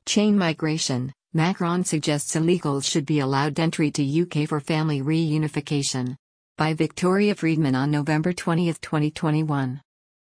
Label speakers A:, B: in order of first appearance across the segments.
A: Chain migration. Macron suggests illegals should be allowed entry to UK for family reunification. By Victoria Friedman on November 20, 2021.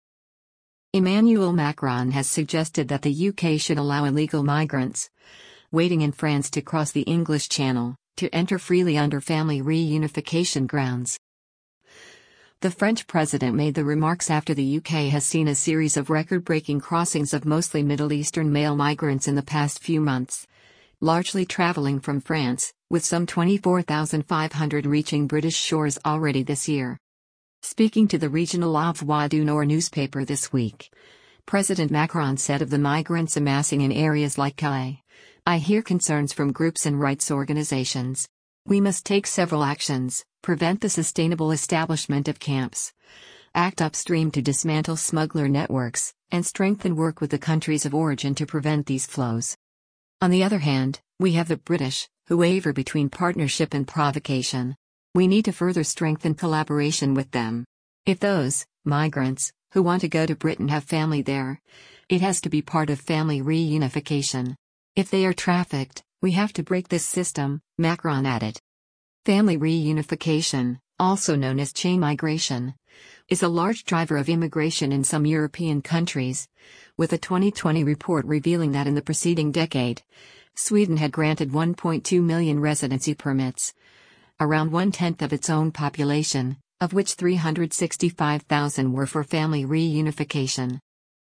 A: Emmanuel Macron has suggested that the UK should allow illegal migrants waiting in France to cross the English Channel to enter freely under family reunification grounds. The French president made the remarks after the UK has seen a series of record-breaking crossings of mostly Middle Eastern male migrants in the past few months, largely travelling from France, with some 24,500 reaching British shores already this year. Speaking to the regional La Voix du Nord newspaper this week, President Macron said of the migrants amassing in areas like Calais, "I hear concerns from groups and rights organizations. We must take several actions: prevent the sustainable establishment of camps, act upstream to dismantle smuggler networks, and strengthen work with the countries of origin to prevent these flows. On the other hand, we have the British, who waver between partnership and provocation. We need to further strengthen collaboration with them. If those migrants who want to go to Britain have family there, it has to be part of family reunification. If they are trafficked, we have to break this system," Macron added. Family reunification, also known as chain migration, is a large driver of immigration in some European countries, with a 2020 report revealing that in the preceding decade, Sweden had granted 1.2 million residency permits, around one-tenth of its own population, of which 365,000 were for family reunification.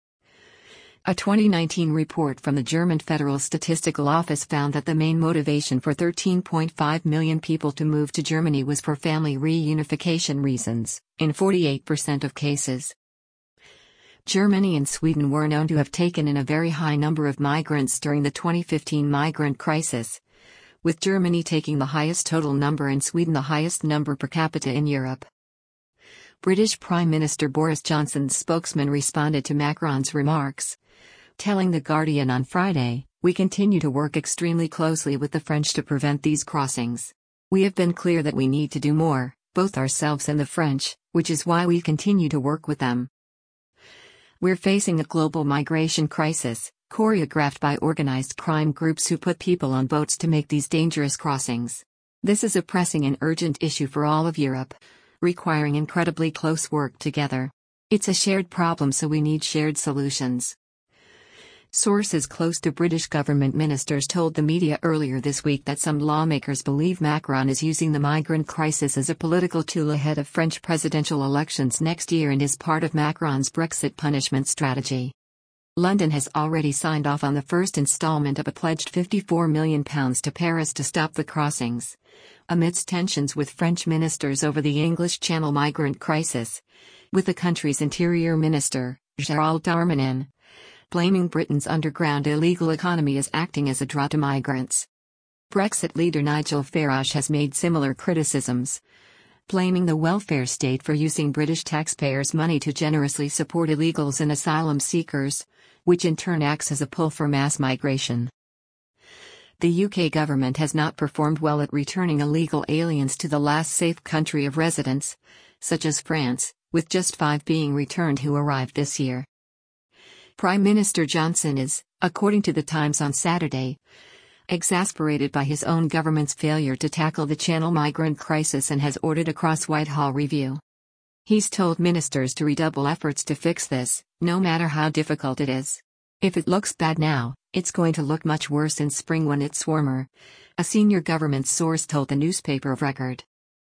A: A 2019 report from the German Federal Statistical Office found that the main motivation for 13.5 million people to move to Germany was for family reunification reasons, in 48% of cases. Germany and Sweden were known to have taken in a very high number of migrants during the 2015 migrant crisis, with Germany taking the highest total number and Sweden the highest number per capita in Europe. British Prime Minister Boris Johnson's spokesman responded to Macron's remarks, telling The Guardian on Friday, "We continue to work extremely closely with the French to prevent these crossings. We have been clear that we need to do more, both ourselves and the French, which is why we continue to work with them. We're facing a global migration crisis, choreographed by organized crime groups who put people on boats to make these dangerous crossings. This is a pressing and urgent issue for all of Europe, requiring incredibly close work together. It's a shared problem, so we need shared solutions." Sources close to British government ministers told the media earlier this week that some lawmakers believe Macron is using the migrant crisis as a political tool ahead of French presidential elections next year and is part of Macron's Brexit punishment strategy. London has already signed off on the first installment of a pledged £54 million to Paris to stop the crossings, amidst tensions with French ministers over the English Channel migrant crisis, with the country's Interior Minister, Gérald Darmanin, blaming Britain's underground illegal economy as acting as a draw to migrants. Brexit leader Nigel Farage has made similar criticisms, blaming the welfare state for using British taxpayers' money to generously support illegals and asylum seekers, which in turn acts as a pull for mass migration. The UK government has not performed well at returning illegal aliens to the last safe country of residence, such as France, with just 5 being returned who arrived this year. Prime Minister Johnson is, according to The Times on Saturday, exasperated by his own government's failure to tackle the Channel migrant crisis and has ordered a cross-Whitehall review. He's told ministers to redouble efforts to fix this, no matter how difficult it is. "If it looks bad now, it's going to look much worse in spring when it's warmer," a senior government source told the newspaper of record.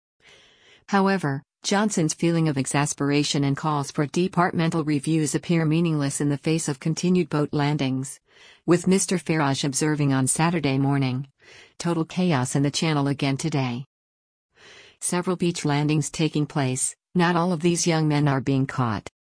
A: However, Johnson's feeling of exasperation and calls for departmental reviews appear meaningless in the face of continued boat landings, with Mr. Farage observing on Saturday morning, "Total chaos in the Channel again today. Several beach landings taking place, not all of these young men are being caught."